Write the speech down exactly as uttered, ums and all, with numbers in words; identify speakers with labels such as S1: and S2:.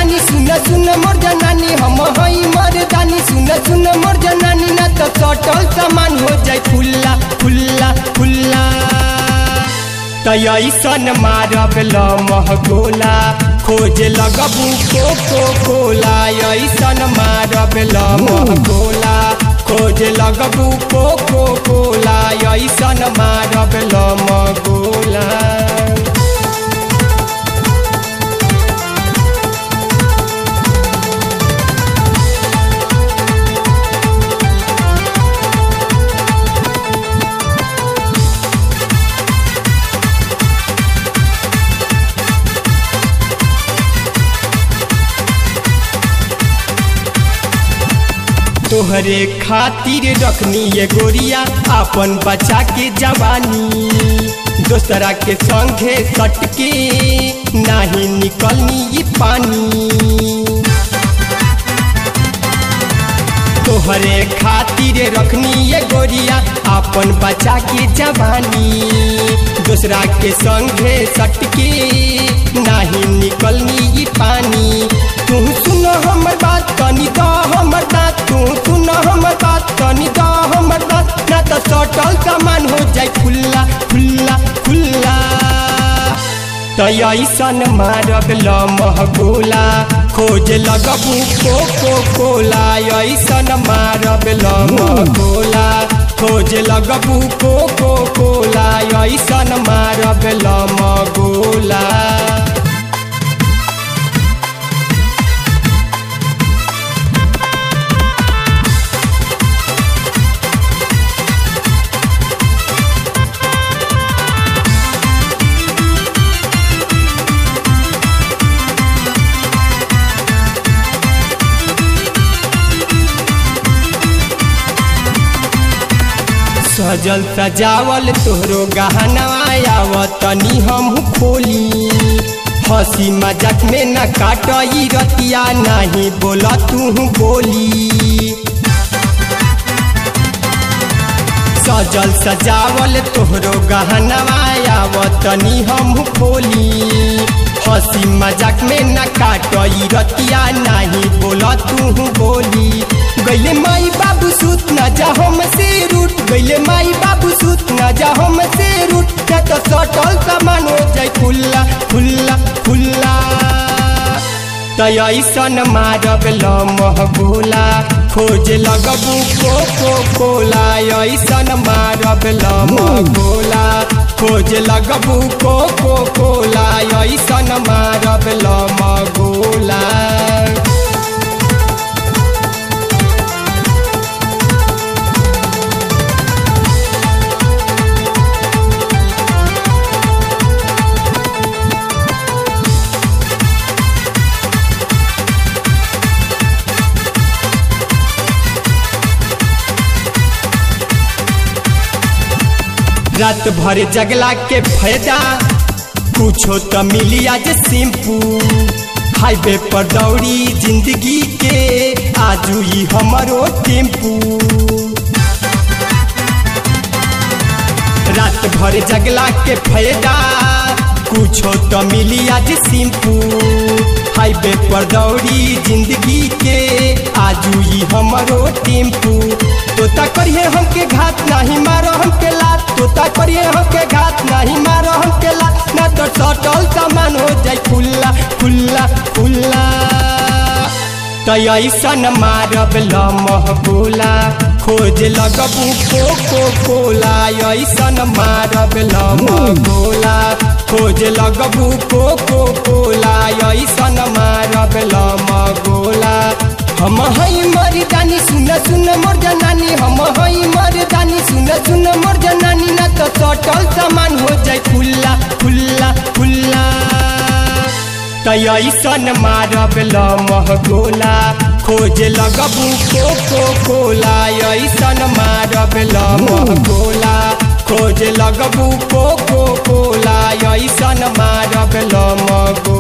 S1: मर्दानी सुन सुन मोर जनानी हम हई मर्दानी सुन सुन मोर जनानी ना तो सटल सामान हो जाए खुल्ला खुल्ला खुल्ला तैसन मारब लमह गोला खोज लगबू कोको कोला ऐसन मारब लमह गोला खोज लगबू कोको कोला ऐसन मारब लमह गोला। तोहरे खातिर रखनी ये गोरिया अपन बचा के जवानी दोसरा के संगे सटके नहीं निकलनी ये पानी तोहरे खातिर रखनी ये गोरिया अपन बचा के जवानी दोसरा के संगे सटके नहीं निकलनी ये पानी तू सुन हमर बात तनी दा हमर बात तू सुन हमर बात तनी दा हमर बात ना तो सटल सामान हो जाए खुल्ला खुल्ला खुल्ला तैसन मारब लमह गोला खोज लगबू कोको कोला ऐसन मारब लमह गोला खोज लगबू कोको कोला ऐसन मारब लमह गोला। सजल सजावल तोहरो गहना आवतनी हम खोली हंसी मजाक में न काटई रतिया नहीं बोला तू बोली सजल सजावल तोहरो गहना आवतनी हम खोली हंसी मजाक में न काटई रतिया नहीं बोला तू बोली गैले माई बाबू सूत न जा हम से रूट गैले माई बाबू सूत न जा हम से रूट क्या तो सटल सामान हो जाए खुल्ला खुल्ला खुल्ला तैसन मारब लमह गोला खोज लगबू कोको कोला ऐसन मारब लमह गोला खोज लगबू कोको कोला ऐसन मारब लमह गोला। रात भर जगला के फायदा कुछो तो मिली आज सिंपू हाईवे पर दौड़ी जिंदगी के आजू ही हमारो टेम्पू रात भर जगला के फायदा कुछो तो मिली आज सिंपू हाईवे पर दौड़ी जिंदगी के आजू ही हमारो टेम्पू तोता करिए हमके घात नहीं मारो हमके लात तोता करिए हमके घात नहीं मारो हमके लात ना तो सटल सामान हो जाए खुल्ला खुल्ला खुल्ला तैसन मारब लमह गोला खोज लगबू कोको कोला ऐसन मारब लमह गोला खोज लगबू कोको कोला ऐसन मारब लमह गोला। हम हई मर्दानी सुन सुन मोर जनानी हम हई मर्दानी सुन सुन मोर जनानी ना तो सटल सामान हो जाए खुल्ला खुल्ला खुल्ला तैसन मारब लमह गोला खोज लगबू कोको कोला ऐसन मारब लमह गोला खोज लगबू कोको कोला ऐसन मारब लमह गोला।